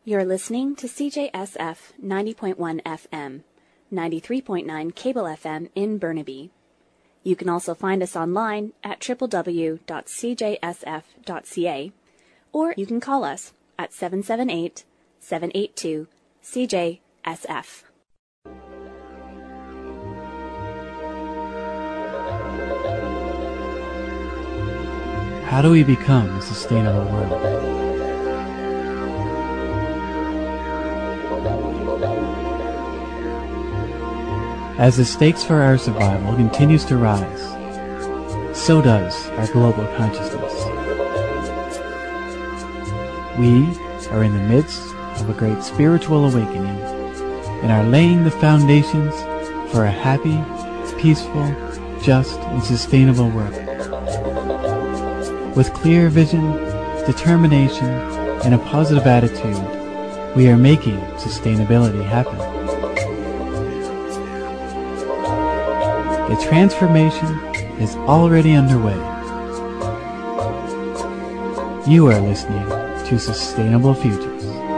You're listening to CJSF 90.1 FM, 93.9 Cable FM in Burnaby. You can also find us online at www.cjsf.ca, or you can call us at 778-782-CJSF. How do we become a sustainable world? As the stakes for our survival continues to rise, so does our global consciousness. We are in the midst of a great spiritual awakening and are laying the foundations for a happy, peaceful, just, and sustainable world. With clear vision, determination, and a positive attitude, we are making sustainability happen. The transformation is already underway. You are listening to Sustainable Futures.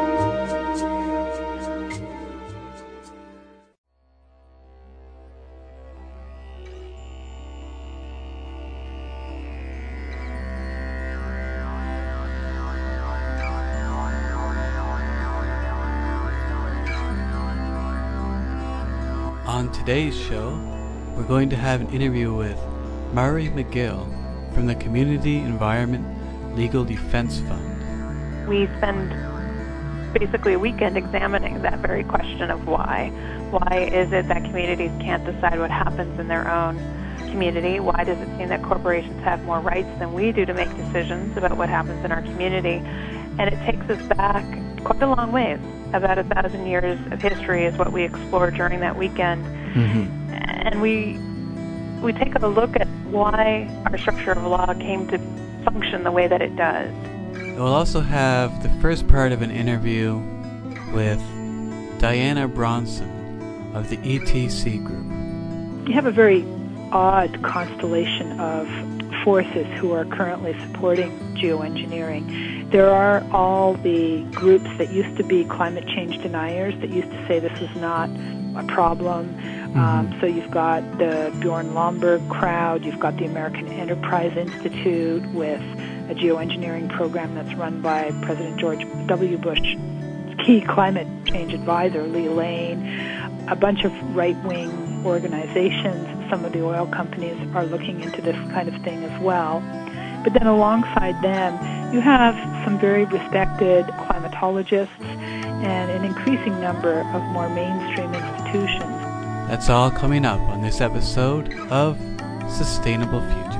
On today's show, we're going to have an interview with Murray McGill from the Community Environment Legal Defense Fund. We spend basically a weekend examining that very question of why. Why is it that communities can't decide what happens in their own community? Why does it seem that corporations have more rights than we do to make decisions about what happens in our community? And it takes us back quite a long ways. About 1,000 years of history is what we explore during that weekend. Mm-hmm. And we take a look at why our structure of law came to function the way that it does. We'll also have the first part of an interview with Diana Bronson of the ETC Group. You have a very odd constellation of forces who are currently supporting geoengineering. There are all the groups that used to be climate change deniers that used to say this is not a problem. So you've got the Bjorn Lomborg crowd, you've got the American Enterprise Institute with a geoengineering program that's run by President George W. Bush's key climate change advisor, Lee Lane, a bunch of right-wing organizations. Some of the oil companies are looking into this kind of thing as well. But then alongside them, you have some very respected climatologists and an increasing number of more mainstream institutions. That's all coming up on this episode of Sustainable Futures.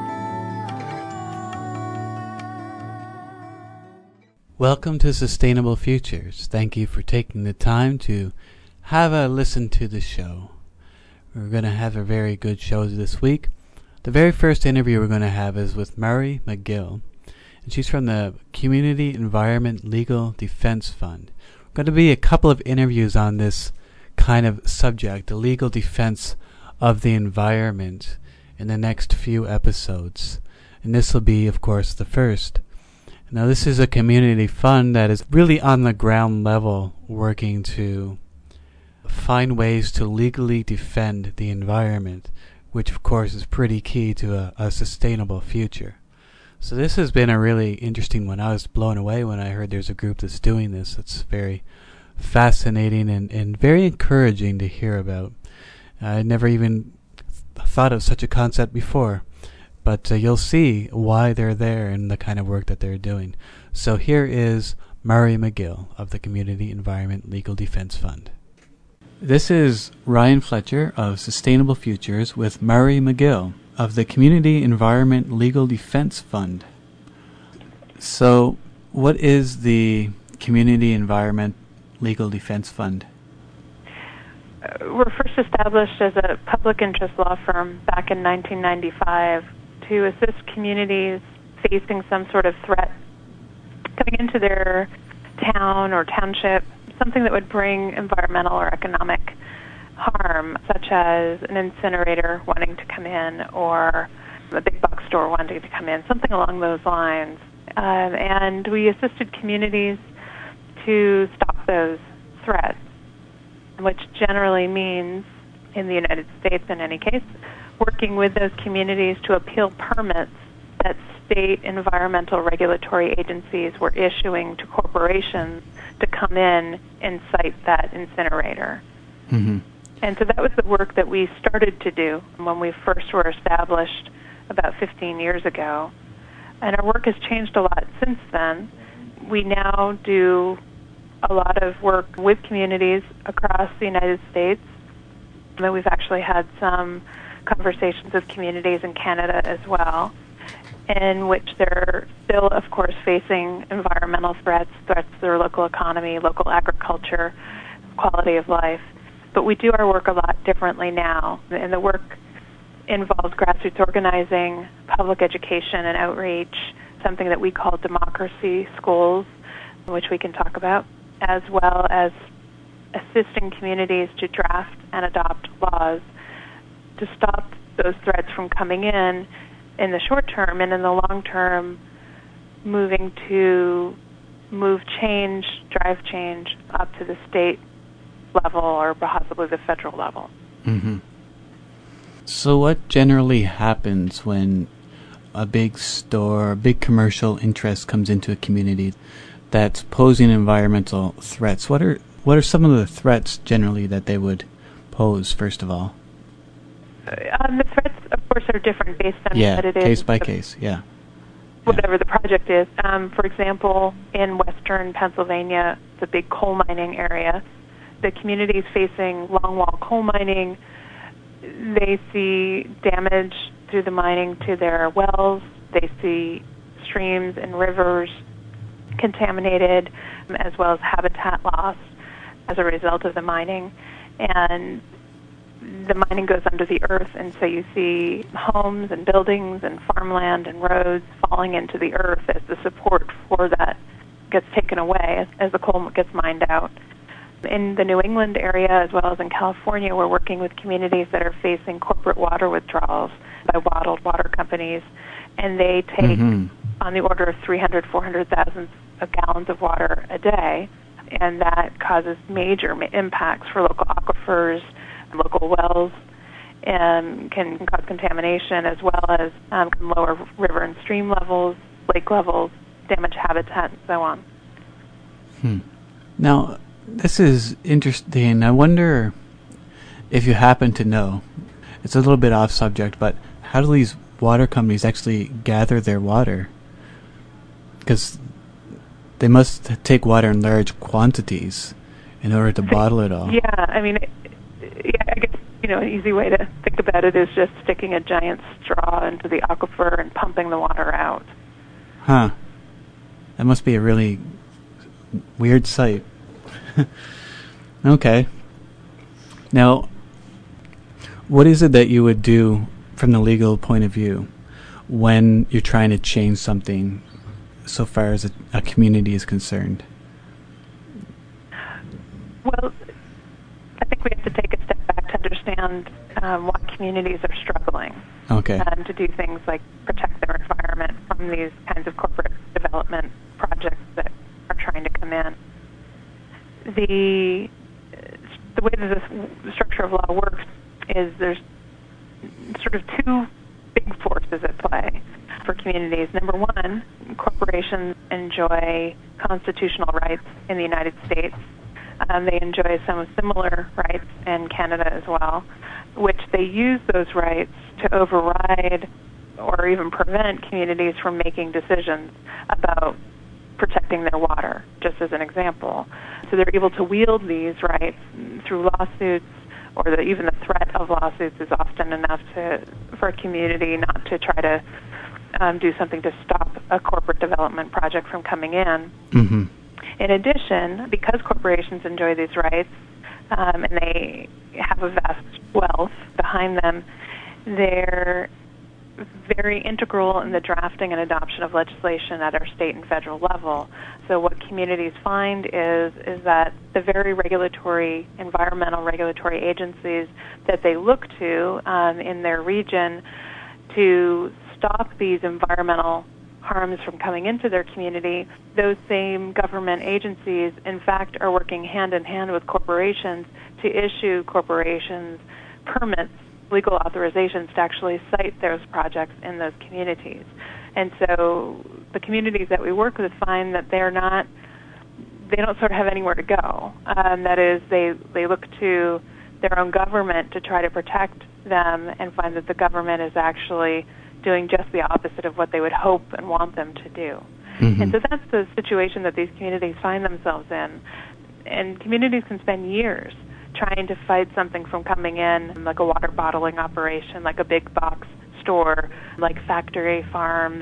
Welcome to Sustainable Futures. Thank you for taking the time to have a listen to the show. We're going to have a very good show this week. The very first interview we're going to have is with Murray McGill, and she's from the Community Environment Legal Defense Fund. Going to be a couple of interviews on this kind of subject, the legal defense of the environment, in the next few episodes. And this will be, of course, the first. Now, this is a community fund that is really on the ground level working to find ways to legally defend the environment, which, of course, is pretty key to a sustainable future. So this has been a really interesting one. I was blown away when I heard there's a group that's doing this. It's very fascinating and very encouraging to hear about. I never even thought of such a concept before, but you'll see why they're there and the kind of work that they're doing. So here is Murray McGill of the Community Environment Legal Defense Fund. This is Ryan Fletcher of Sustainable Futures with Murray McGill of the Community Environment Legal Defense Fund. So what is the Community Environment Legal Defense Fund? We're first established as a public interest law firm back in 1995 to assist communities facing some sort of threat coming into their town or township, something that would bring environmental or economic harm, such as an incinerator wanting to come in or a big box store wanting to come in, something along those lines. And we assisted communities to stop those threats, which generally means, in the United States in any case, working with those communities to appeal permits that state environmental regulatory agencies were issuing to corporations to come in and site that incinerator. Mm-hmm. And so that was the work that we started to do when we first were established about 15 years ago. And our work has changed a lot since then. We now do a lot of work with communities across the United States. And we've actually had some conversations with communities in Canada as well, in which they're still, of course, facing environmental threats to their local economy, local agriculture, quality of life. But we do our work a lot differently now, and the work involves grassroots organizing, public education and outreach, something that we call democracy schools, which we can talk about, as well as assisting communities to draft and adopt laws to stop those threats from coming in the short term, and in the long term, moving to drive change up to the state level or possibly the federal level. Mm-hmm. So what generally happens when a big store, a big commercial interest comes into a community that's posing environmental threats? What are some of the threats generally that they would pose, first of all? The threats, of course, are different based on what it is. Case by case, whatever the project is. For example, in western Pennsylvania, the big coal mining area, the communities facing longwall coal mining, they see damage through the mining to their wells. They see streams and rivers contaminated, as well as habitat loss as a result of the mining. And the mining goes under the earth, and so you see homes and buildings and farmland and roads falling into the earth as the support for that gets taken away as the coal gets mined out. In the New England area, as well as in California, we're working with communities that are facing corporate water withdrawals by bottled water companies, and they take on the order of 300, 400,000 gallons of water a day, and that causes major impacts for local aquifers, local wells, and can cause contamination, as well as can lower river and stream levels, lake levels, damage habitat, and so on. Now, this is interesting. I wonder if you happen to know, it's a little bit off subject, but how do these water companies actually gather their water? Because they must take water in large quantities in order to bottle it all. Yeah, I mean, I guess, an easy way to think about it is just sticking a giant straw into the aquifer and pumping the water out. Huh. That must be a really weird sight. Okay. Now, what is it that you would do from the legal point of view when you're trying to change something so far as a community is concerned? Well, I think we have to take a step back to understand why communities are struggling to do things like protect their environment from these kinds of corporate development projects that are trying to come in. The way that the structure of law works is there's sort of two big forces at play for communities. Number one, corporations enjoy constitutional rights in the United States. They enjoy some similar rights in Canada as well, which they use those rights to override or even prevent communities from making decisions about protecting their water, just as an example. So they're able to wield these rights through lawsuits, or even the threat of lawsuits is often enough for a community not to try to do something to stop a corporate development project from coming in. Mm-hmm. In addition, because corporations enjoy these rights and they have a vast wealth behind them, they're very integral in the drafting and adoption of legislation at our state and federal level. So what communities find is that the very environmental regulatory agencies that they look to in their region to stop these environmental harms from coming into their community, those same government agencies, in fact, are working hand in hand with corporations to issue corporations permits, legal authorizations to actually cite those projects in those communities. And so the communities that we work with find that they don't sort of have anywhere to go. That is, they look to their own government to try to protect them and find that the government is actually doing just the opposite of what they would hope and want them to do. Mm-hmm. And so that's the situation that these communities find themselves in. And communities can spend years trying to fight something from coming in, like a water bottling operation, like a big box store, like factory farms,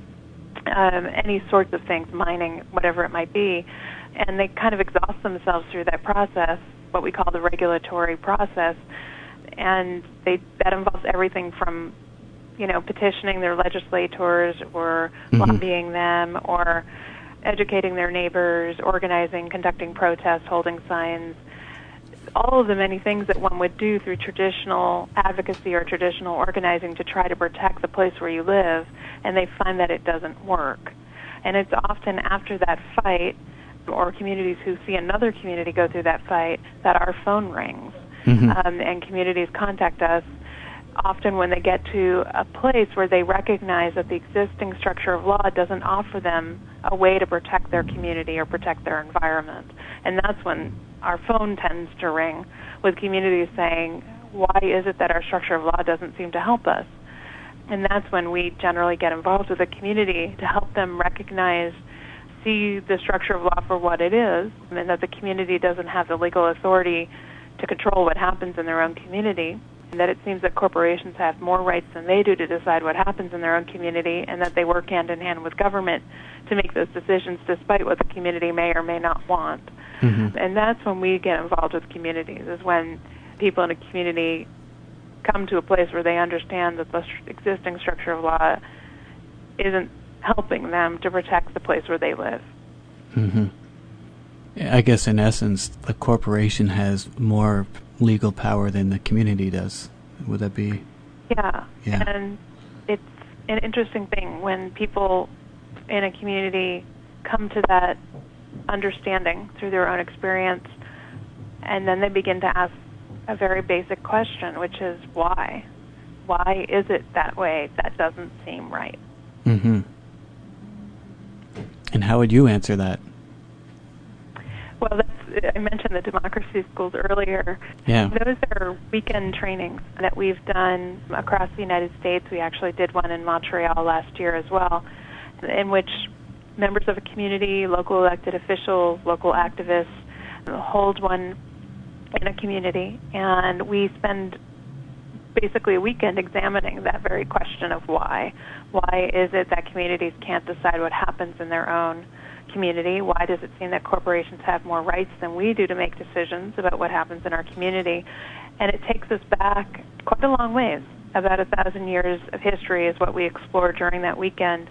any sorts of things, mining, whatever it might be. And they kind of exhaust themselves through that process, what we call the regulatory process. And that involves everything from, petitioning their legislators or lobbying them or educating their neighbors, organizing, conducting protests, holding signs, all of the many things that one would do through traditional advocacy or traditional organizing to try to protect the place where you live, and they find that it doesn't work. And it's often after that fight, or communities who see another community go through that fight, that our phone rings. And communities contact us often when they get to a place where they recognize that the existing structure of law doesn't offer them a way to protect their community or protect their environment. And that's when our phone tends to ring with communities saying, why is it that our structure of law doesn't seem to help us? And that's when we generally get involved with the community to help them recognize, see the structure of law for what it is, and that the community doesn't have the legal authority to control what happens in their own community, and that it seems that corporations have more rights than they do to decide what happens in their own community, and that they work hand in hand with government to make those decisions despite what the community may or may not want. And that's when we get involved with communities, is when people in a community come to a place where they understand that the existing structure of law isn't helping them to protect the place where they live. I guess in essence, the corporation has more legal power than the community does. Would that be? Yeah. And it's an interesting thing when people in a community come to that understanding through their own experience, and then they begin to ask a very basic question, which is why? Why is it that way? That doesn't seem right. And how would you answer that? Well, I mentioned the democracy schools earlier. Yeah. Those are weekend trainings that we've done across the United States. We actually did one in Montreal last year as well, in which members of a community, local elected officials, local activists hold one in a community, and we spend basically a weekend examining that very question of why. Why is it that communities can't decide what happens in their own community? Why does it seem that corporations have more rights than we do to make decisions about what happens in our community? And it takes us back quite a long ways. About 1,000 years of history is what we explored during that weekend.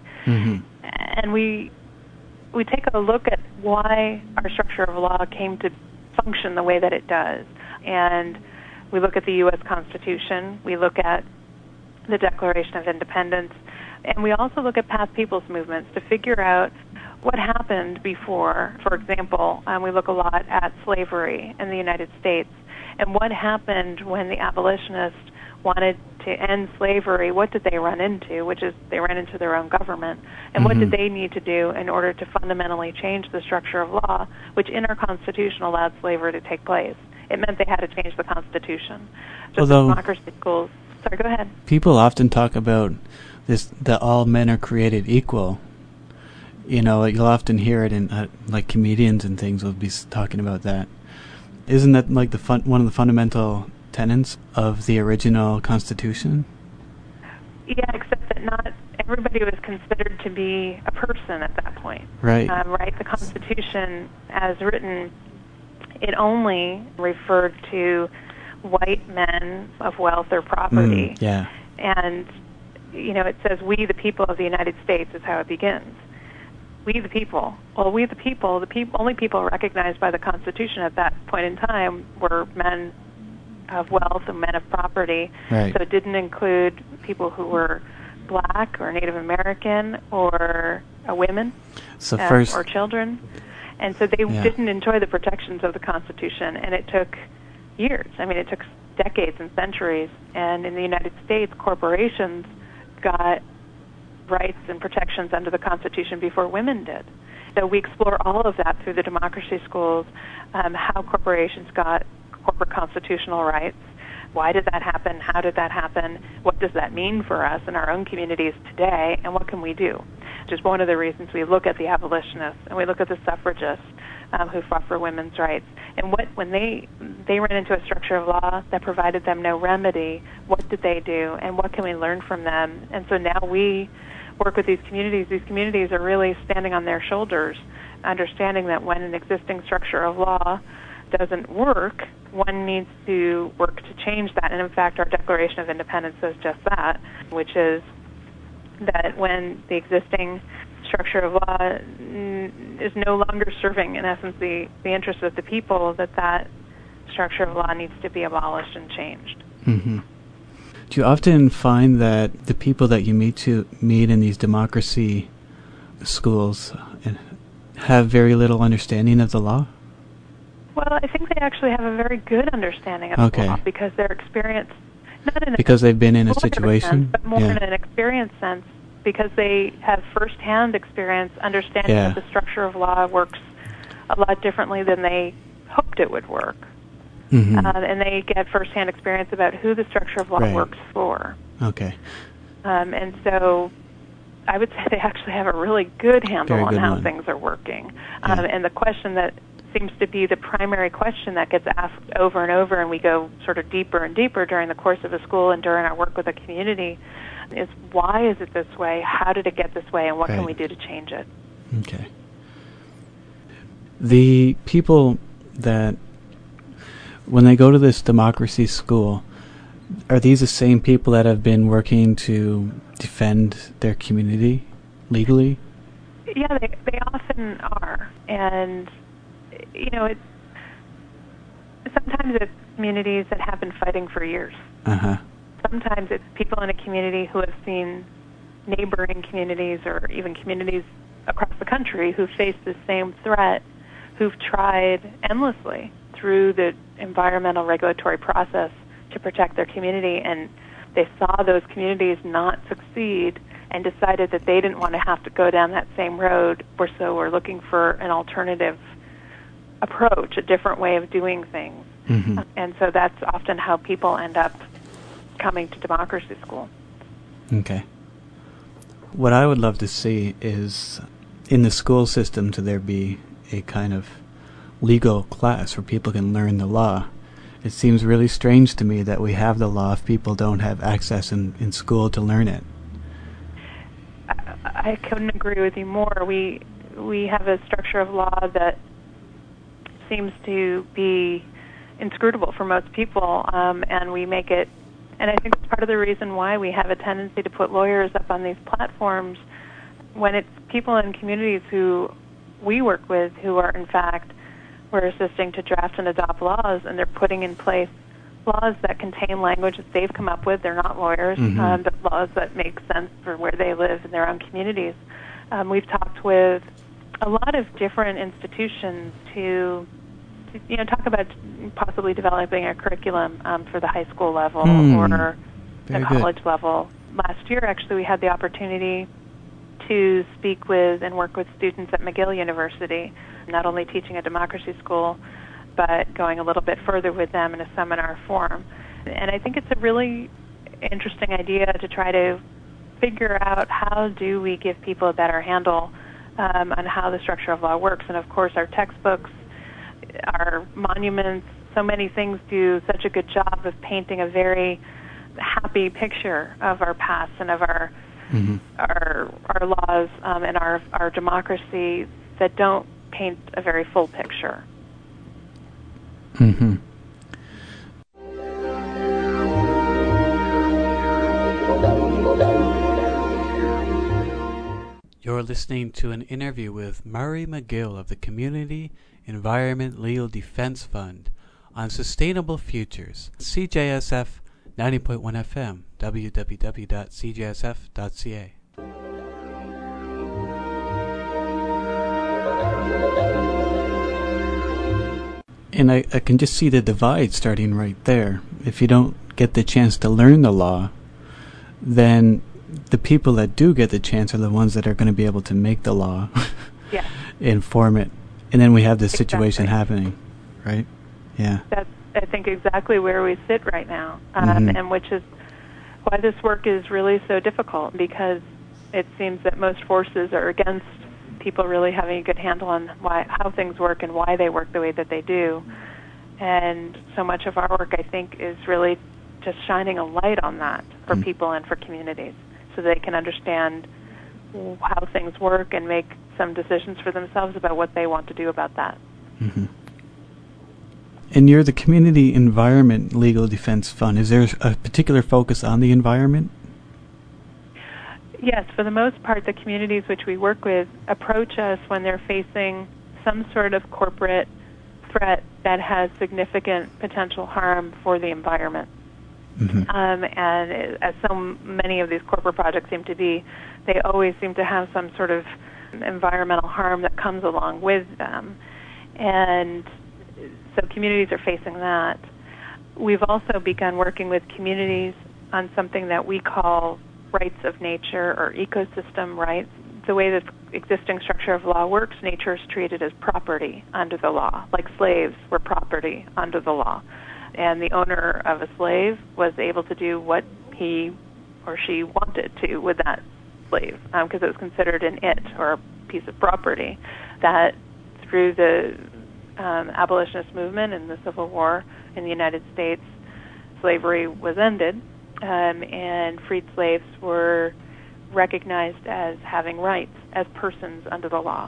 And we take a look at why our structure of law came to function the way that it does. And we look at the U.S. Constitution, we look at the Declaration of Independence, and we also look at past people's movements to figure out what happened before. For example, we look a lot at slavery in the United States, and what happened when the abolitionists wanted to end slavery. What did they run into? Which is they ran into their own government. And what did they need to do in order to fundamentally change the structure of law, which in our Constitution allowed slavery to take place? It meant they had to change the Constitution. So Although, democracy schools. Sorry, go ahead. People often talk about this, that all men are created equal. You know, you'll often hear it in like comedians and things will be talking about that. Isn't that like one of the fundamental tenets of the original Constitution? Yeah, except that not everybody was considered to be a person at that point. Right. Right. The Constitution, as written, it only referred to white men of wealth or property. Yeah. And, you know, it says, we the people of the United States is how it begins. We the people. Well, we the people, only people recognized by the Constitution at that point in time were men of wealth and men of property. Right. So it didn't include people who were Black or Native American or women or children. And so they didn't enjoy the protections of the Constitution, and it took years. I mean, it took decades and centuries. And in the United States, corporations got rights and protections under the Constitution before women did. So we explore all of that through the democracy schools, how corporations got corporate constitutional rights. Why did that happen? How did that happen? What does that mean for us in our own communities today, and what can we do? Which is one of the reasons we look at the abolitionists and we look at the suffragists who fought for women's rights. And when they ran into a structure of law that provided them no remedy, what did they do, and what can we learn from them? And so now we work with these communities. These communities are really standing on their shoulders, understanding that when an existing structure of law doesn't work, one needs to work to change that. And in fact, our Declaration of Independence says just that, which is that when the existing structure of law is no longer serving, in essence, the interests of the people, that structure of law needs to be abolished and changed. Mm-hmm. Do you often find that the people that you meet in these democracy schools have very little understanding of the law? Well, I think they actually have a very good understanding of the law because they're experienced, not in because they've been in a situation, sense, but more in an experience sense, because they have firsthand experience understanding that the structure of law works a lot differently than they hoped it would work. Mm-hmm. And they get firsthand experience about who the structure of law works for. Okay. And so I would say they actually have a really good handle on how things are working. And the question that seems to be the primary question that gets asked over and over, and we go sort of deeper and deeper during the course of a school and during our work with a community, is why is it this way? How did it get this way? And what can we do to change it? Okay. The people that, when they go to this democracy school, are these the same people that have been working to defend their community legally? Yeah, they often are. And sometimes it's communities that have been fighting for years. Uh-huh. Sometimes it's people in a community who have seen neighboring communities or even communities across the country who face the same threat, who've tried endlessly through the environmental regulatory process to protect their community, and they saw those communities not succeed and decided that they didn't want to have to go down that same road, so we're looking for an alternative approach, a different way of doing things. Mm-hmm. And so that's often how people end up coming to democracy school. Okay. What I would love to see is in the school system to there be a kind of legal class where people can learn the law. It seems really strange to me that we have the law if people don't have access in school to learn it. I couldn't agree with you more. We have a structure of law that seems to be inscrutable for most people, and we make it, and I think it's part of the reason why we have a tendency to put lawyers up on these platforms when it's people in communities who we work with who are, in fact, we're assisting to draft and adopt laws, and they're putting in place laws that contain language that they've come up with. They're not lawyers, but laws that make sense for where they live in their own communities. We've talked with a lot of different institutions to talk about possibly developing a curriculum for the high school level or the college level. Last year, actually, we had the opportunity to speak with and work with students at McGill University, not only teaching a democracy school, but going a little bit further with them in a seminar form. And I think it's a really interesting idea to try to figure out how do we give people a better handle on how the structure of law works. And of course, our textbooks, our monuments, so many things do such a good job of painting a very happy picture of our past and of our laws and our democracy that don't paint a very full picture. Mm-hmm. You're listening to an interview with Murray McGill of the Community Environment Legal Defense Fund on Sustainable Futures, CJSF 90.1 FM, www.cjsf.ca. And I can just see the divide starting right there. If you don't get the chance to learn the law, then the people that do get the chance are the ones that are going to be able to make the law, yeah, inform it, and then we have this situation happening, right? Yeah. That's, I think, exactly where we sit right now, and which is why this work is really so difficult, because it seems that most forces are against people really having a good handle on how things work and why they work the way that they do. And so much of our work, I think, is really just shining a light on that for people and for communities, so they can understand how things work and make some decisions for themselves about what they want to do about that. Mm-hmm. And you're the Community Environment Legal Defense Fund. Is there a particular focus on the environment? Yes, for the most part, the communities which we work with approach us when they're facing some sort of corporate threat that has significant potential harm for the environment. Mm-hmm. And as so many of these corporate projects seem to be, they always seem to have some sort of environmental harm that comes along with them. And so communities are facing that. We've also begun working with communities on something that we call rights of nature or ecosystem rights. The way the existing structure of law works, nature is treated as property under the law, like slaves were property under the law. And the owner of a slave was able to do what he or she wanted to with that slave, because it was considered an it, or a piece of property. That through the abolitionist movement and the Civil War in the United States, slavery was ended, and freed slaves were recognized as having rights as persons under the law.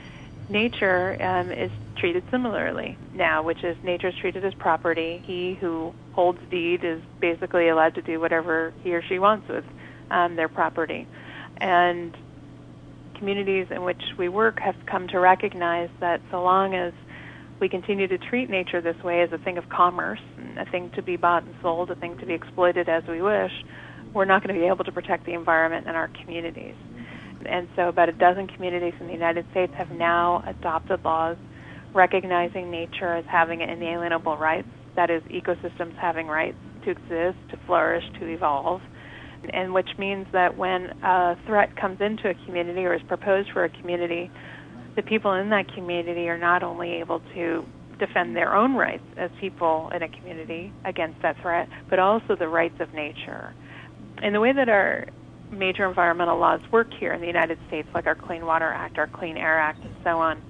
Nature is treated similarly now, which is nature is treated as property. He who holds deed is basically allowed to do whatever he or she wants with their property. And communities in which we work have come to recognize that so long as we continue to treat nature this way as a thing of commerce, a thing to be bought and sold, a thing to be exploited as we wish, we're not going to be able to protect the environment in our communities. And so about a dozen communities in the United States have now adopted laws recognizing nature as having inalienable rights, that is, ecosystems having rights to exist, to flourish, to evolve, and which means that when a threat comes into a community or is proposed for a community, the people in that community are not only able to defend their own rights as people in a community against that threat, but also the rights of nature. And the way that our major environmental laws work here in the United States, like our Clean Water Act, our Clean Air Act, and so on,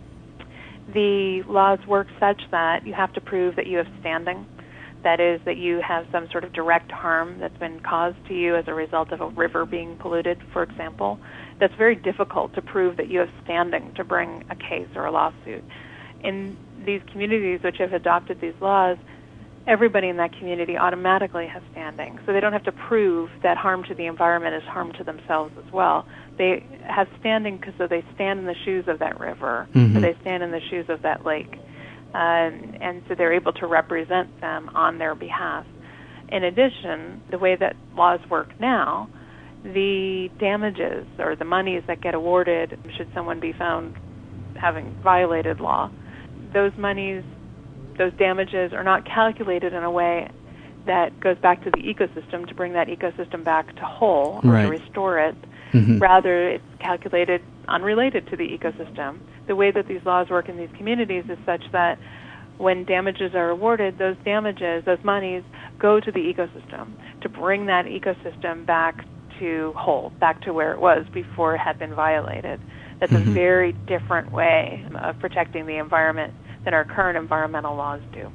the laws work such that you have to prove that you have standing. That is, that you have some sort of direct harm that's been caused to you as a result of a river being polluted, for example. That's very difficult to prove that you have standing to bring a case or a lawsuit. In these communities which have adopted these laws, everybody in that community automatically has standing. So they don't have to prove that harm to the environment is harm to themselves as well. They have standing because so they stand in the shoes of that river, or they stand in the shoes of that lake. And so they're able to represent them on their behalf. In addition, the way that laws work now, the damages or the monies that get awarded should someone be found having violated law, those monies, those damages are not calculated in a way that goes back to the ecosystem to bring that ecosystem back to whole or to restore it. Rather, it's calculated unrelated to the ecosystem. The way that these laws work in these communities is such that when damages are awarded, those damages, those monies, go to the ecosystem to bring that ecosystem back to whole, back to where it was before it had been violated. That's a very different way of protecting the environment than our current environmental laws do.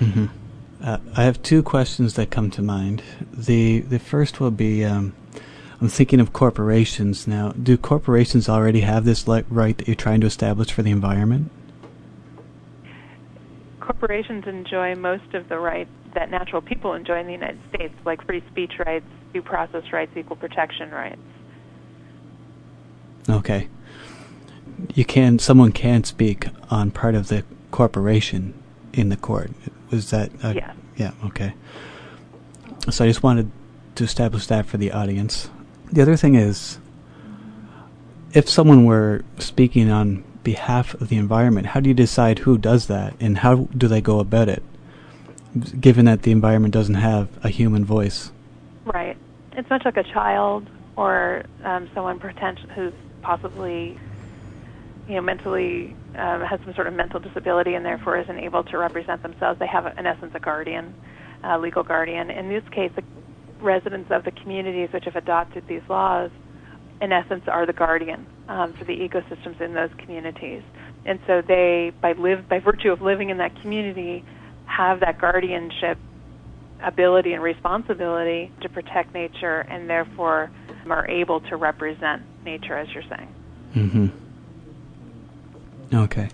I have two questions that come to mind. The first will be, I'm thinking of corporations now. Do corporations already have this right that you're trying to establish for the environment? Corporations enjoy most of the rights that natural people enjoy in the United States, like free speech rights, due process rights, equal protection rights. Okay. Someone can speak on part of the corporation in the court. Was that? Yes. Yeah, okay. So I just wanted to establish that for the audience. The other thing is, if someone were speaking on behalf of the environment, how do you decide who does that, and how do they go about it, given that the environment doesn't have a human voice? Right. It's much like a child or someone who's possibly, mentally has some sort of mental disability and therefore isn't able to represent themselves. They have, in essence, a guardian, a legal guardian. In this case, the residents of the communities which have adopted these laws, in essence, are the guardian for the ecosystems in those communities. And so they, by virtue of living in that community, have that guardianship ability and responsibility to protect nature, and therefore are able to represent nature, as you're saying. Mm-hmm. Okay.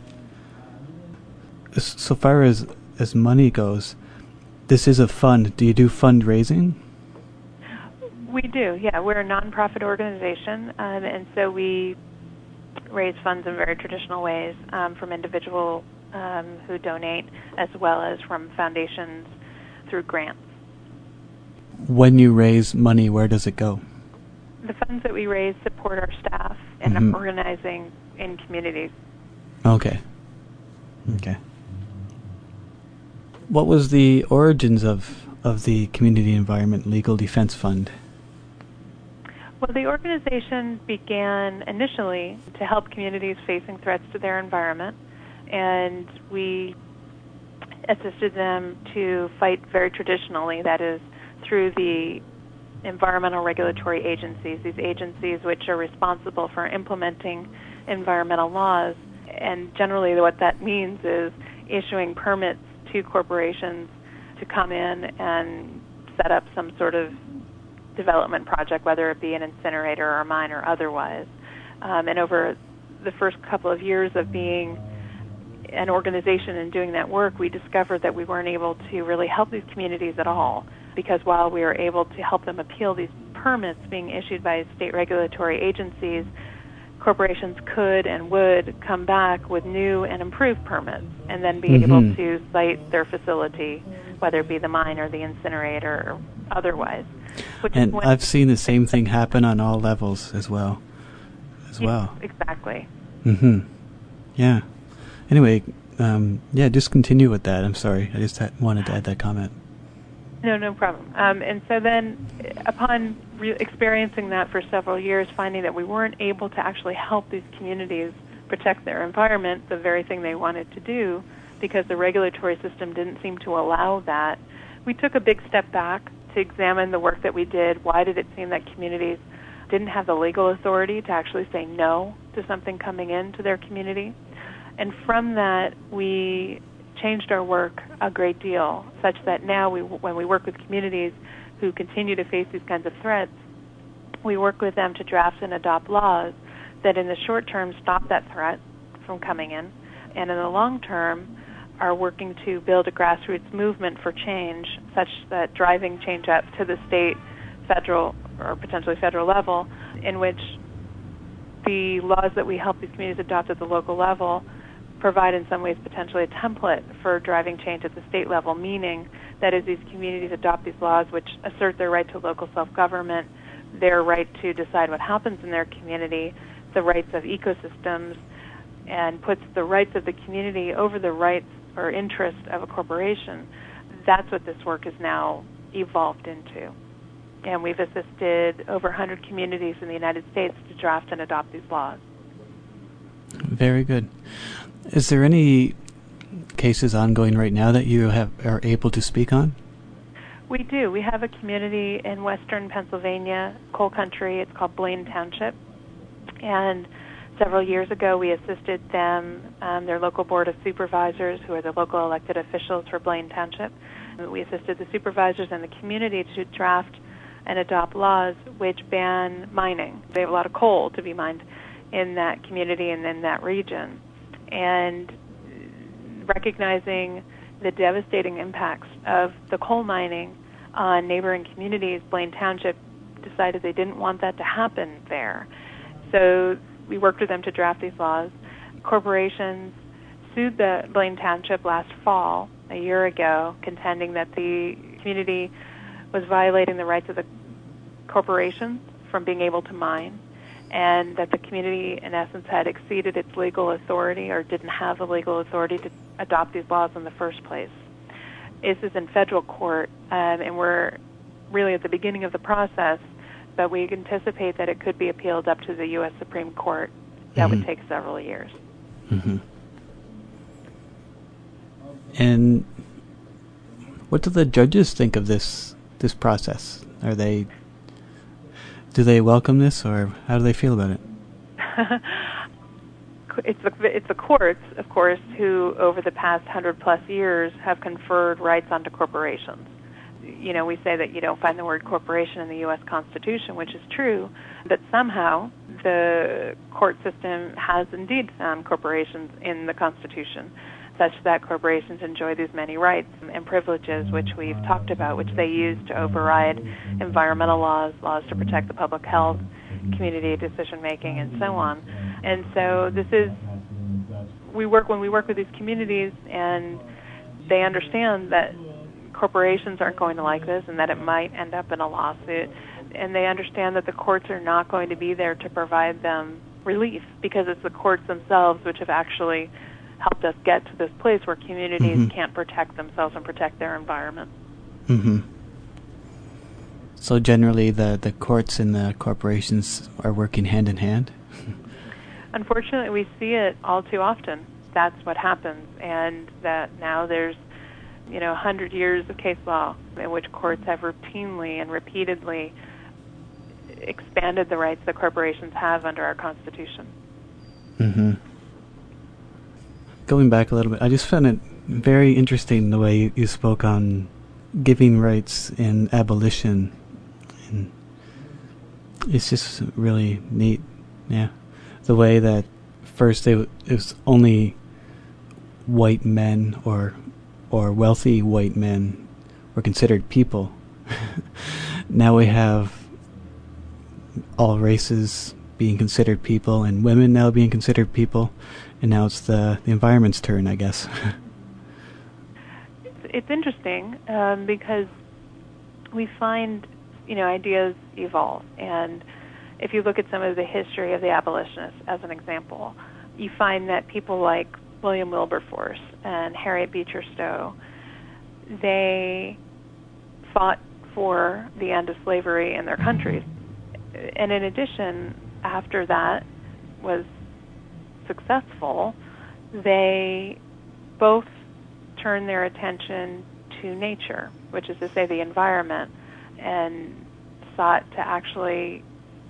So far as money goes, this is a fund. Do you do fundraising? We do, yeah. We're a nonprofit organization, and so we raise funds in very traditional ways from individuals who donate, as well as from foundations through grants. When you raise money, where does it go? The funds that we raise support our staff in organizing in communities. Okay. What was the origins of the Community Environment Legal Defense Fund? Well, the organization began initially to help communities facing threats to their environment, and we assisted them to fight very traditionally, that is, through the environmental regulatory agencies, these agencies which are responsible for implementing environmental laws. And generally what that means is issuing permits to corporations to come in and set up some sort of development project, whether it be an incinerator or a mine or otherwise. And over the first couple of years of being an organization and doing that work, we discovered that we weren't able to really help these communities at all, because while we were able to help them appeal these permits being issued by state regulatory agencies, corporations could and would come back with new and improved permits and then be able to site their facility, whether it be the mine or the incinerator or otherwise. And I've seen the same thing happen on all levels as well. Exactly. Yeah. Anyway, just continue with that. I'm sorry. I just wanted to add that comment. No problem. And so then, upon experiencing that for several years, finding that we weren't able to actually help these communities protect their environment, the very thing they wanted to do, because the regulatory system didn't seem to allow that, we took a big step back to examine the work that we did. Why did it seem that communities didn't have the legal authority to actually say no to something coming into their community? And from that, we changed our work a great deal, such that now when we work with communities who continue to face these kinds of threats, we work with them to draft and adopt laws that in the short term stop that threat from coming in, and in the long term are working to build a grassroots movement for change, such that driving change up to the state, federal, or potentially federal level, in which the laws that we help these communities adopt at the local level provide in some ways potentially a template for driving change at the state level, meaning that as these communities adopt these laws which assert their right to local self-government, their right to decide what happens in their community, the rights of ecosystems, and puts the rights of the community over the rights or interests of a corporation, that's what this work is now evolved into. And we've assisted over 100 communities in the United States to draft and adopt these laws. Very good. Is there any cases ongoing right now that you are able to speak on? We do. We have a community in western Pennsylvania, coal country. It's called Blaine Township. And several years ago, we assisted them, their local board of supervisors, who are the local elected officials for Blaine Township. We assisted the supervisors and the community to draft and adopt laws which ban mining. They have a lot of coal to be mined in that community and in that region. And recognizing the devastating impacts of the coal mining on neighboring communities, Blaine Township decided they didn't want that to happen there. So we worked with them to draft these laws. Corporations sued the Blaine Township last fall, a year ago, contending that the community was violating the rights of the corporations from being able to mine, and that the community, in essence, had exceeded its legal authority or didn't have the legal authority to adopt these laws in the first place. This is in federal court, and we're really at the beginning of the process, but we anticipate that it could be appealed up to the U.S. Supreme Court. That would take several years. Mm-hmm. And what do the judges think of this process? Do they welcome this, or how do they feel about it? It's the courts, of course, who over the past 100+ years have conferred rights onto corporations. You know, we say that you don't find the word corporation in the U.S. Constitution, which is true, but somehow the court system has indeed found corporations in the Constitution, such that corporations enjoy these many rights and privileges, which we've talked about, which they use to override environmental laws, laws to protect the public health, community decision-making, and so on. And so when we work with these communities, and they understand that corporations aren't going to like this and that it might end up in a lawsuit, and they understand that the courts are not going to be there to provide them relief, because it's the courts themselves which have actually helped us get to this place where communities can't protect themselves and protect their environment. Mm-hmm. So generally the courts and the corporations are working hand in hand? Unfortunately, we see it all too often. That's what happens, and that now there's 100 years of case law in which courts have routinely and repeatedly expanded the rights that corporations have under our Constitution. Mm-hmm. Going back a little bit, I just found it very interesting the way you spoke on giving rights and abolition. And it's just really neat, yeah. The way that first it was only white men or wealthy white men were considered people. Now we have all races being considered people, and women now being considered people, and now it's the environment's turn, I guess. It's interesting because we find, ideas evolve, and if you look at some of the history of the abolitionists as an example, you find that people like William Wilberforce and Harriet Beecher Stowe, they fought for the end of slavery in their countries. And in addition, after that was successful, they both turned their attention to nature, which is to say the environment, and sought to actually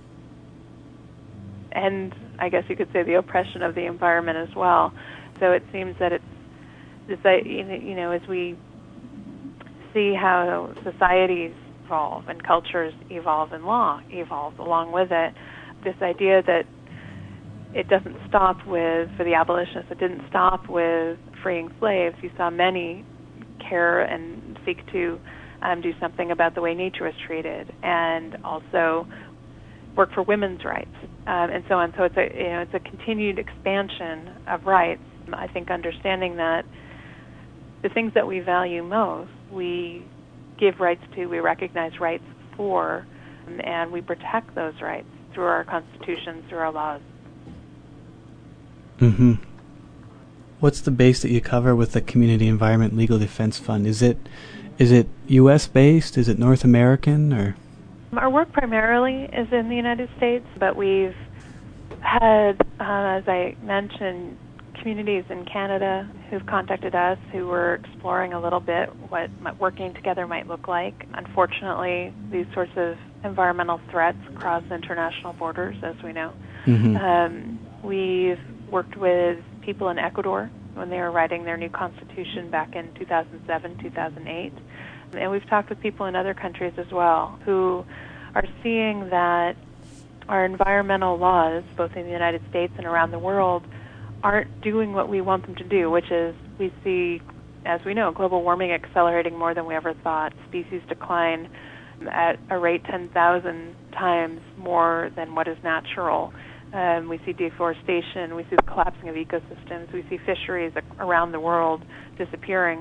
end, I guess you could say, the oppression of the environment as well. So it seems that it's this, as we see how societies evolve and cultures evolve and law evolves along with it, this idea that it doesn't stop with, for the abolitionists, it didn't stop with freeing slaves. You saw many care and seek to do something about the way nature was treated, and also work for women's rights, and so on. So it's a continued expansion of rights. I think understanding that the things that we value most, we give rights to, we recognize rights for, and we protect those rights through our Constitution, through our laws. Mm-hmm. What's the base that you cover with the Community Environment Legal Defense Fund? Is it U.S. based? Is it North American? Or our work primarily is in the United States, but we've had, as I mentioned, communities in Canada who've contacted us who were exploring a little bit what working together might look like. Unfortunately, these sorts of environmental threats cross international borders, as we know. Mm-hmm. We've worked with people in Ecuador when they were writing their new constitution back in 2007, 2008. And we've talked with people in other countries as well who are seeing that our environmental laws, both in the United States and around the world, aren't doing what we want them to do, which is we see, as we know, global warming accelerating more than we ever thought, species decline at a rate 10,000 times more than what is natural. We see deforestation, we see the collapsing of ecosystems, we see fisheries around the world disappearing.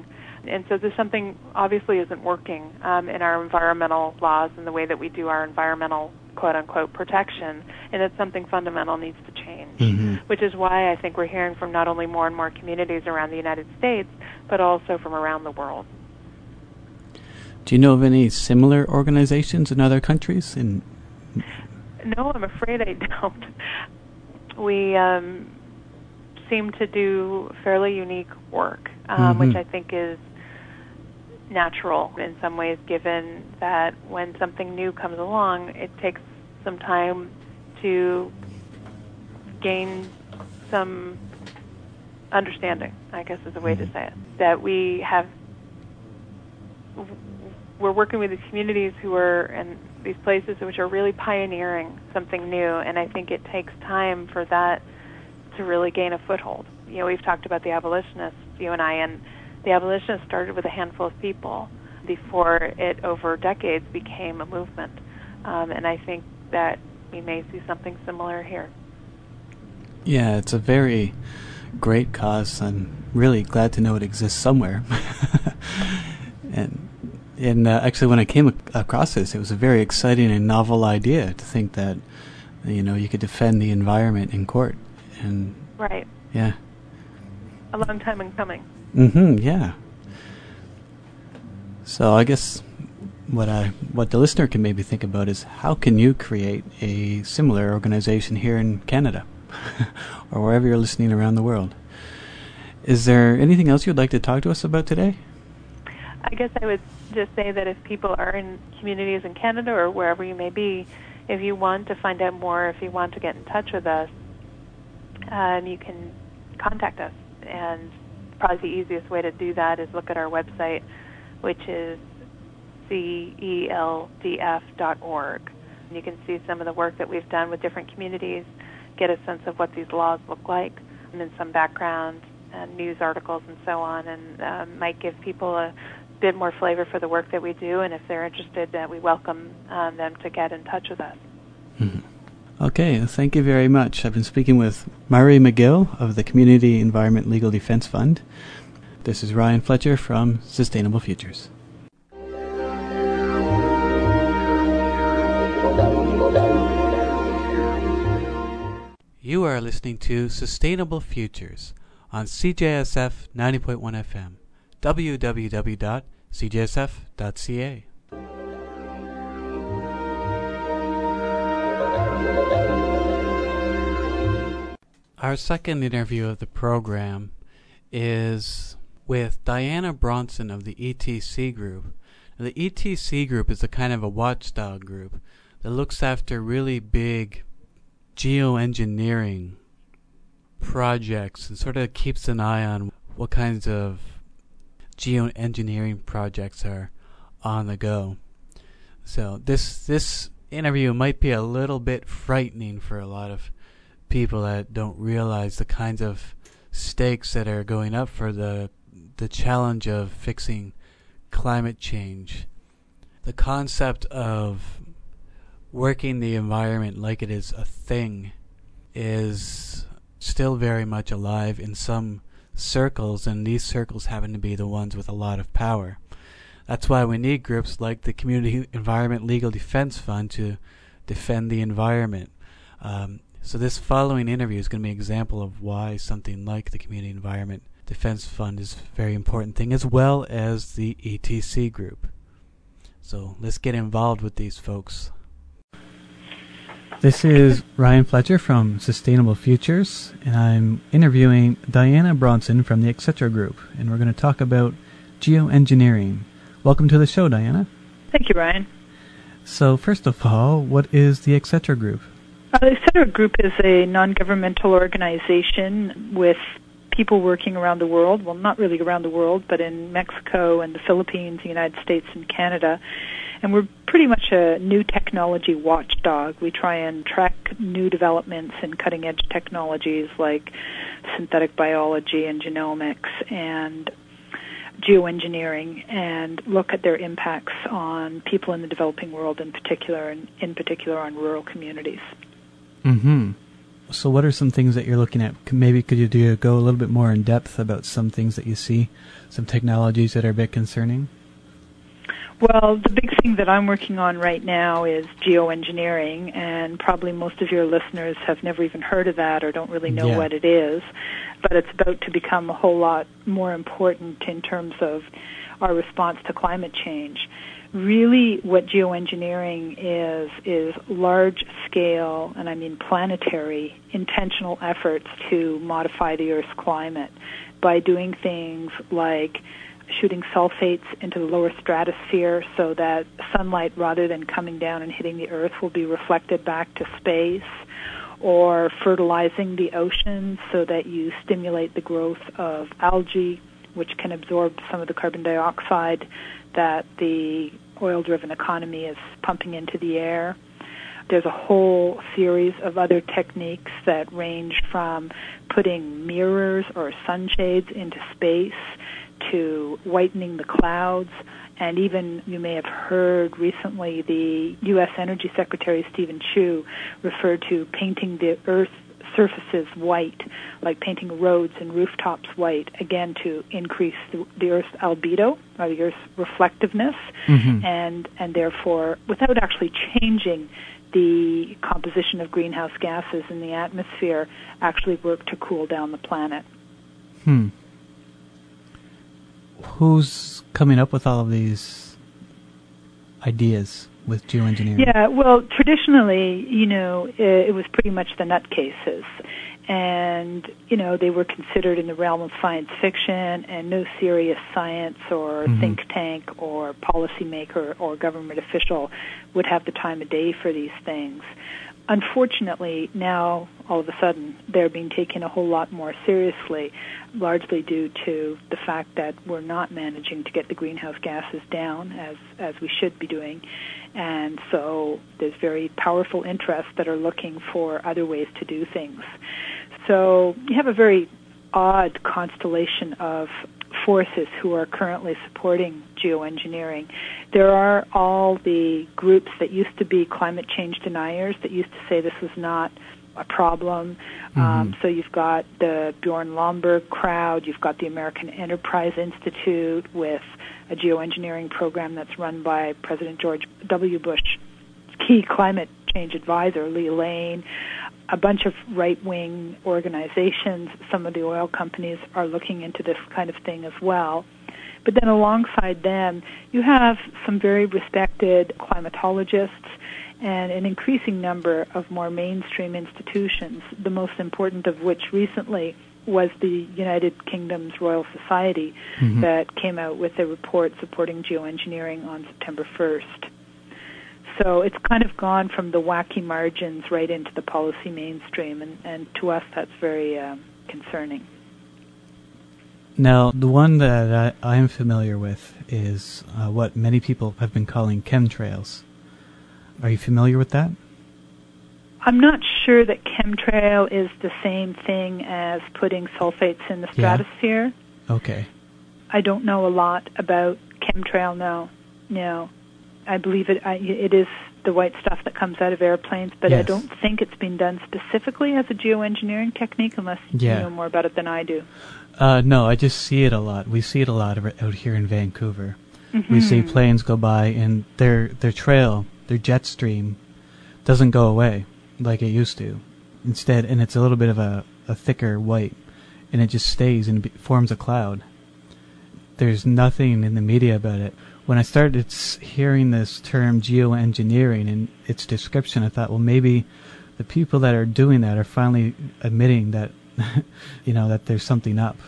And so there's something obviously isn't working in our environmental laws and the way that we do our environmental quote-unquote protection, and that something fundamental needs to change, which is why I think we're hearing from not only more and more communities around the United States, but also from around the world. Do you know of any similar organizations in other countries? No, I'm afraid I don't. We seem to do fairly unique work, which I think is natural in some ways, given that when something new comes along, it takes some time to gain some understanding, I guess is a way to say it. That we're working with these communities who are in these places which are really pioneering something new, and I think it takes time for that to really gain a foothold. You know, we've talked about the abolitionists, you and I, and the abolitionists started with a handful of people before it, over decades, became a movement. And I think that we may see something similar here. Yeah, it's a very great cause. I'm really glad to know it exists somewhere. And actually, when I came across this, it was a very exciting and novel idea to think that, you could defend the environment in court. And right. Yeah. A long time in coming. Yeah. So I guess what the listener can maybe think about is, how can you create a similar organization here in Canada or wherever you're listening around the world? Is there anything else you'd like to talk to us about today? I guess I would just say that if people are in communities in Canada or wherever you may be, if you want to find out more, if you want to get in touch with us, you can contact us. And probably the easiest way to do that is look at our website, which is celdf.org. You can see some of the work that we've done with different communities, get a sense of what these laws look like, and then some background and news articles and so on, and might give people a bit more flavor for the work that we do. And if they're interested, we welcome them to get in touch with us. Okay, thank you very much. I've been speaking with Murray McGill of the Community Environment Legal Defense Fund. This is Ryan Fletcher from Sustainable Futures. You are listening to Sustainable Futures on CJSF 90.1 FM, www.cjsf.ca. Our second interview of the program is with Diana Bronson of the ETC Group. Now, the ETC Group is a kind of a watchdog group that looks after really big geoengineering projects and sort of keeps an eye on what kinds of geoengineering projects are on the go. So this interview might be a little bit frightening for a lot of people that don't realize the kinds of stakes that are going up for the challenge of fixing climate change. The concept of working the environment like it is a thing is still very much alive in some circles, and these circles happen to be the ones with a lot of power. That's why we need groups like the Community Environment Legal Defense Fund to defend the environment. So this following interview is going to be an example of why something like the Community Environment Defense Fund is a very important thing, as well as the ETC Group. So let's get involved with these folks. This is Ryan Fletcher from Sustainable Futures, and I'm interviewing Diana Bronson from the Etc. Group, and we're going to talk about geoengineering. Welcome to the show, Diana. Thank you, Ryan. So first of all, what is the Etc. Group? The Etc. Group is a non-governmental organization with people working around the world, well, not really around the world, but in Mexico and the Philippines, the United States, and Canada. And we're pretty much a new technology watchdog. We try and track new developments in cutting-edge technologies like synthetic biology and genomics and geoengineering, and look at their impacts on people in the developing world in particular, and in particular on rural communities. Mm-hmm. So what are some things that you're looking at? Maybe could you go a little bit more in depth about some things that you see, some technologies that are a bit concerning? Well, the big thing that I'm working on right now is geoengineering, and probably most of your listeners have never even heard of that or don't really know what it is, but it's about to become a whole lot more important in terms of our response to climate change. Really, what geoengineering is large-scale, and I mean planetary, intentional efforts to modify the Earth's climate by doing things like shooting sulfates into the lower stratosphere so that sunlight, rather than coming down and hitting the Earth, will be reflected back to space, or fertilizing the oceans so that you stimulate the growth of algae, which can absorb some of the carbon dioxide that the oil-driven economy is pumping into the air. There's a whole series of other techniques that range from putting mirrors or sunshades into space to whitening the clouds, and even, you may have heard recently, the U.S. Energy Secretary Stephen Chu referred to painting the Earth's surfaces white, like painting roads and rooftops white, again to increase the Earth's albedo, or the Earth's reflectiveness, and therefore, without actually changing the composition of greenhouse gases in the atmosphere, actually work to cool down the planet. Who's coming up with all of these ideas with geoengineering? Yeah, well, traditionally, it was pretty much the nutcases. And, they were considered in the realm of science fiction, and no serious science or think tank or policymaker or government official would have the time of day for these things. Unfortunately, now, all of a sudden, they're being taken a whole lot more seriously, largely due to the fact that we're not managing to get the greenhouse gases down as we should be doing. And so there's very powerful interests that are looking for other ways to do things. So you have a very odd constellation of forces who are currently supporting geoengineering. There are all the groups that used to be climate change deniers, that used to say this was not a problem. So you've got the Bjorn Lomborg crowd, you've got the American Enterprise Institute with a geoengineering program that's run by President George W. Bush's key climate change advisor, Lee Lane. A bunch of right-wing organizations, some of the oil companies are looking into this kind of thing as well. But then alongside them, you have some very respected climatologists and an increasing number of more mainstream institutions, the most important of which recently was the United Kingdom's Royal Society that came out with a report supporting geoengineering on September 1st. So it's kind of gone from the wacky margins right into the policy mainstream, and to us that's very concerning. Now, the one that I'm familiar with is what many people have been calling chemtrails. Are you familiar with that? I'm not sure that chemtrail is the same thing as putting sulfates in the stratosphere. Okay. I don't know a lot about chemtrail, no. I believe it is the white stuff that comes out of airplanes, but I don't think it's been done specifically as a geoengineering technique, unless you know more about it than I do. No, I just see it a lot. We see it a lot out here in Vancouver. We see planes go by, and their trail, their jet stream, doesn't go away like it used to. Instead, and it's a little bit of a thicker white, and it just stays and forms a cloud. There's nothing in the media about it. When I started hearing this term geoengineering and its description, I thought, well, maybe the people that are doing that are finally admitting that, that there's something up.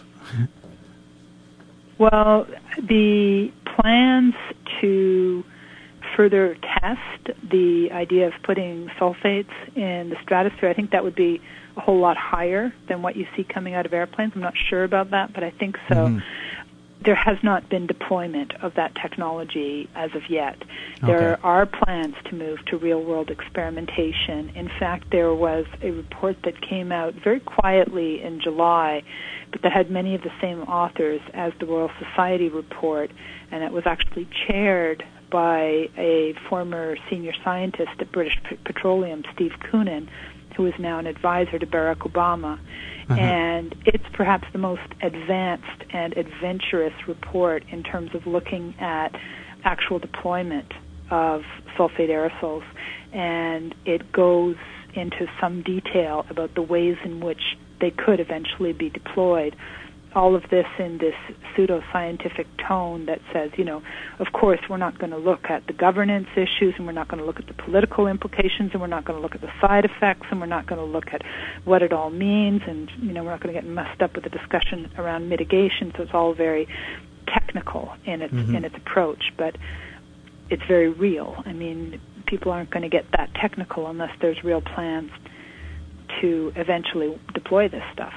Well, the plans to further test the idea of putting sulfates in the stratosphere, I think that would be a whole lot higher than what you see coming out of airplanes. I'm not sure about that, but I think so. There has not been deployment of that technology as of yet. There are plans to move to real-world experimentation. In fact, there was a report that came out very quietly in July, but that had many of the same authors as the Royal Society report, and it was actually chaired by a former senior scientist at British Petroleum, Steve Coonan, who is now an advisor to Barack Obama. And it's perhaps the most advanced and adventurous report in terms of looking at actual deployment of sulfate aerosols. And it goes into some detail about the ways in which they could eventually be deployed. All of this in this pseudo-scientific tone that says, of course we're not going to look at the governance issues, and we're not going to look at the political implications, and we're not going to look at the side effects, and we're not going to look at what it all means, and we're not going to get messed up with the discussion around mitigation. So it's all very technical in its approach, but it's very real. I mean, people aren't going to get that technical unless there's real plans to eventually deploy this stuff.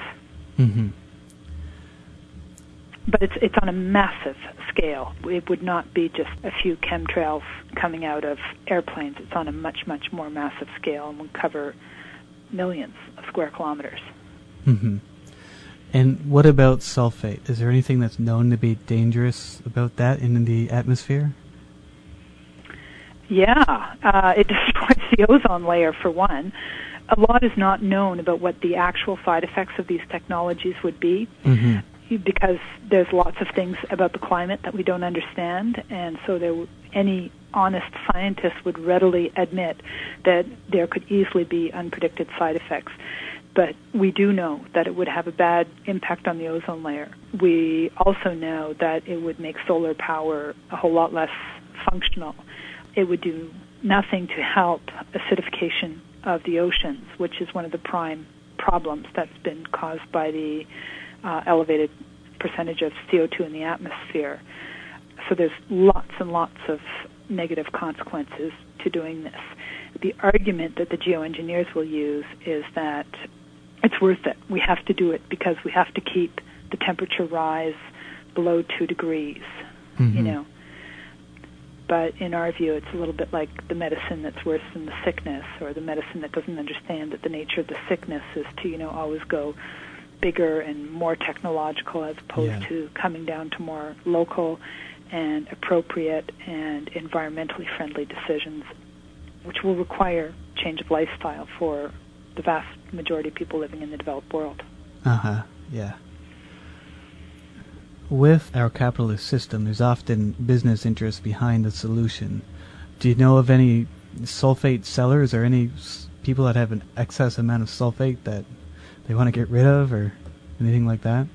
But it's on a massive scale. It would not be just a few chemtrails coming out of airplanes. It's on a much, much more massive scale and would cover millions of square kilometers. And what about sulfate? Is there anything that's known to be dangerous about that in the atmosphere? Yeah, it destroys the ozone layer, for one. A lot is not known about what the actual side effects of these technologies would be. Because there's lots of things about the climate that we don't understand, and so any honest scientist would readily admit that there could easily be unpredicted side effects. But we do know that it would have a bad impact on the ozone layer. We also know that it would make solar power a whole lot less functional. It would do nothing to help acidification of the oceans, which is one of the prime problems that's been caused by the elevated percentage of CO2 in the atmosphere. So there's lots and lots of negative consequences to doing this. The argument that the geoengineers will use is that it's worth it. We have to do it because we have to keep the temperature rise below 2 degrees, But in our view, it's a little bit like the medicine that's worse than the sickness, or the medicine that doesn't understand that the nature of the sickness is to, always go bigger and more technological, as opposed to coming down to more local and appropriate and environmentally friendly decisions, which will require change of lifestyle for the vast majority of people living in the developed world. Yeah. With our capitalist system, there's often business interests behind the solution. Do you know of any sulfate sellers or any people that have an excess amount of sulfate that they want to get rid of, or anything like that?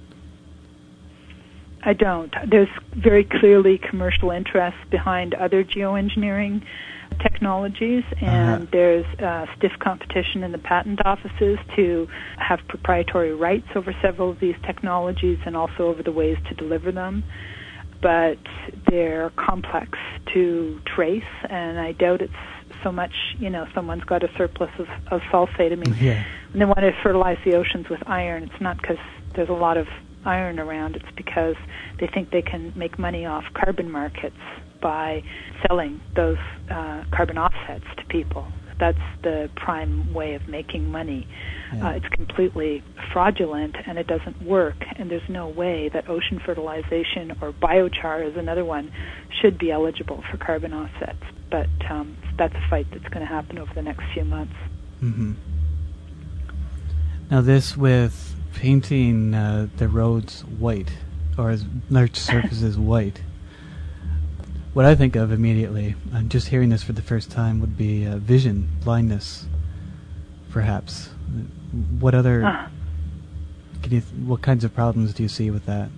I don't. There's very clearly commercial interests behind other geoengineering technologies, and there's stiff competition in the patent offices to have proprietary rights over several of these technologies and also over the ways to deliver them. But they're complex to trace, and I doubt it's so much, someone's got a surplus of sulfate. I mean, when they want to fertilize the oceans with iron, it's not because there's a lot of iron around. It's because they think they can make money off carbon markets by selling those carbon offsets to people. That's the prime way of making money. It's completely fraudulent, and it doesn't work, and there's no way that ocean fertilization or biochar is another one should be eligible for carbon offsets. But that's a fight that's going to happen over the next few months. Now this with painting the roads white, or as large surfaces white, what I think of immediately, I'm just hearing this for the first time, would be vision, blindness, perhaps. What other, what kinds of problems do you see with that?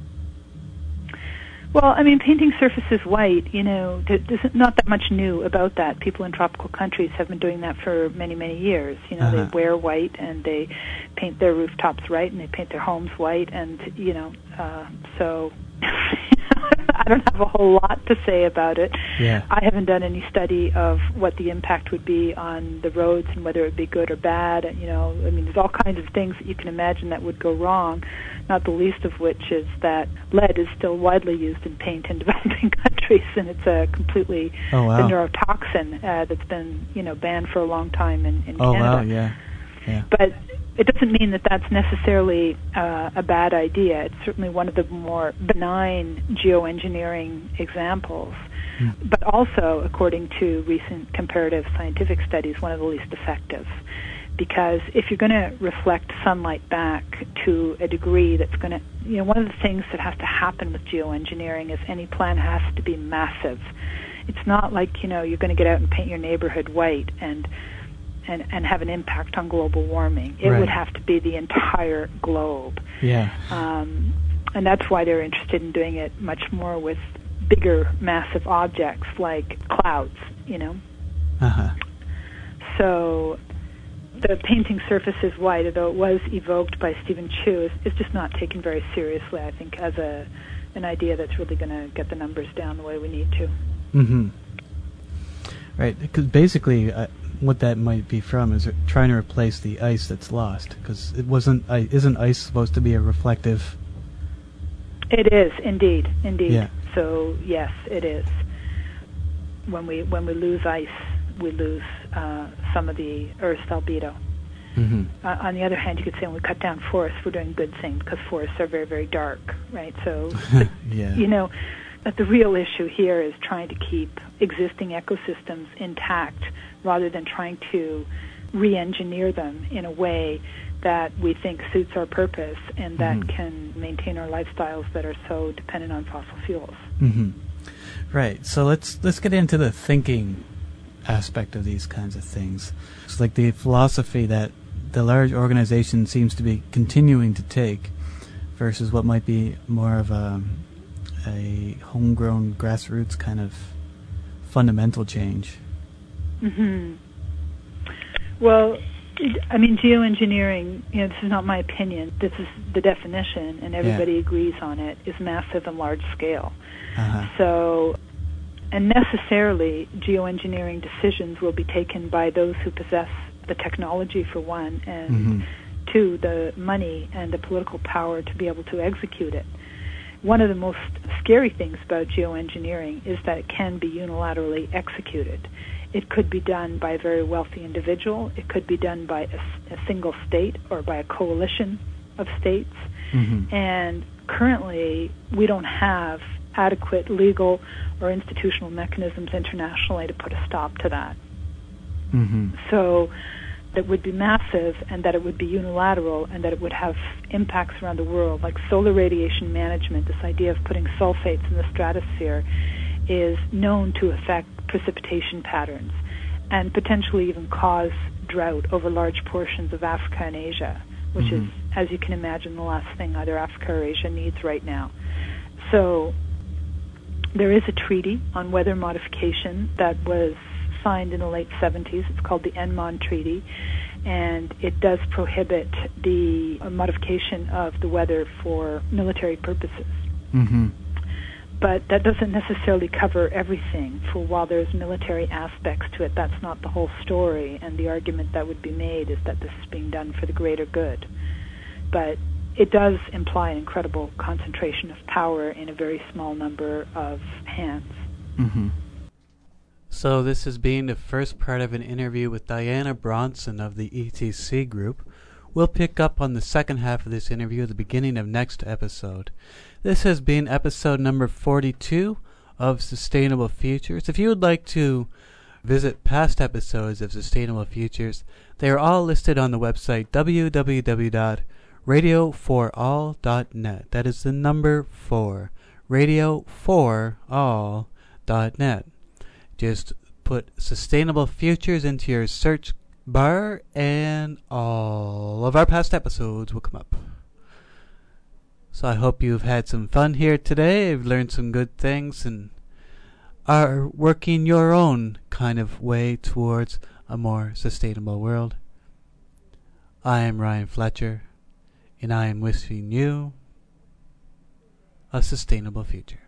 Well, I mean, painting surfaces white, there's not that much new about that. People in tropical countries have been doing that for many, many years. They wear white, and they paint their rooftops white, and they paint their homes white, and, so I don't have a whole lot to say about it. I haven't done any study of what the impact would be on the roads and whether it would be good or bad. There's all kinds of things that you can imagine that would go wrong, not the least of which is that lead is still widely used in paint in developing countries, and it's a completely a neurotoxin that's been banned for a long time in Canada. But it doesn't mean that that's necessarily a bad idea. It's certainly one of the more benign geoengineering examples, but also, according to recent comparative scientific studies, one of the least effective, because if you're going to reflect sunlight back to a degree that's going to, one of the things that has to happen with geoengineering is any plan has to be massive. It's not like, you're going to get out and paint your neighborhood white and have an impact on global warming. It would have to be the entire globe. Yeah. And that's why they're interested in doing it much more with bigger, massive objects like clouds, Uh-huh. So the painting surfaces white, although it was evoked by Stephen Chu, is just not taken very seriously, I think, as an idea that's really going to get the numbers down the way we need to. Mm-hmm. Right, because basically what that might be from is trying to replace the ice that's lost, because isn't ice supposed to be a reflective? It is, indeed. Yeah. So, yes, it is. When we lose ice, we lose some of the Earth's albedo. Mm-hmm. On the other hand, you could say when we cut down forests, we're doing a good thing because forests are very, very dark, right? So, yeah. But the real issue here is trying to keep existing ecosystems intact rather than trying to re-engineer them in a way that we think suits our purpose and that can maintain our lifestyles that are so dependent on fossil fuels. Mm-hmm. Right. So let's get into the thinking aspect of these kinds of things. It's like the philosophy that the large organization seems to be continuing to take versus what might be more of a homegrown grassroots kind of fundamental change. Mm-hmm. Well, geoengineering, this is not my opinion, this is the definition, and everybody agrees on it, is massive and large scale. Uh-huh. So, and necessarily, geoengineering decisions will be taken by those who possess the technology, for one, and two, the money and the political power to be able to execute it. One of the most scary things about geoengineering is that it can be unilaterally executed. It could be done by a very wealthy individual. It could be done by a single state or by a coalition of states. Mm-hmm. And currently, we don't have adequate legal or institutional mechanisms internationally to put a stop to that. Mm-hmm. So that would be massive, and that it would be unilateral, and that it would have impacts around the world, like solar radiation management. This idea of putting sulfates in the stratosphere is known to affect precipitation patterns and potentially even cause drought over large portions of Africa and Asia, which is, as you can imagine, the last thing either Africa or Asia needs right now. So there is a treaty on weather modification that was signed in the late 70s. It's called the Enmon Treaty, and it does prohibit the modification of the weather for military purposes. Mm-hmm. But that doesn't necessarily cover everything. For while there's military aspects to it, that's not the whole story, and the argument that would be made is that this is being done for the greater good. But it does imply an incredible concentration of power in a very small number of hands. Mm-hmm. So this has been the first part of an interview with Diana Bronson of the ETC Group. We'll pick up on the second half of this interview at the beginning of next episode. This has been episode number 42 of Sustainable Futures. If you would like to visit past episodes of Sustainable Futures, they are all listed on the website www.radio4all.net. That is the number 4, radio4all.net. Just put Sustainable Futures into your search bar and all of our past episodes will come up. So I hope you've had some fun here today. You've learned some good things and are working your own kind of way towards a more sustainable world. I am Ryan Fletcher, and I am wishing you a sustainable future.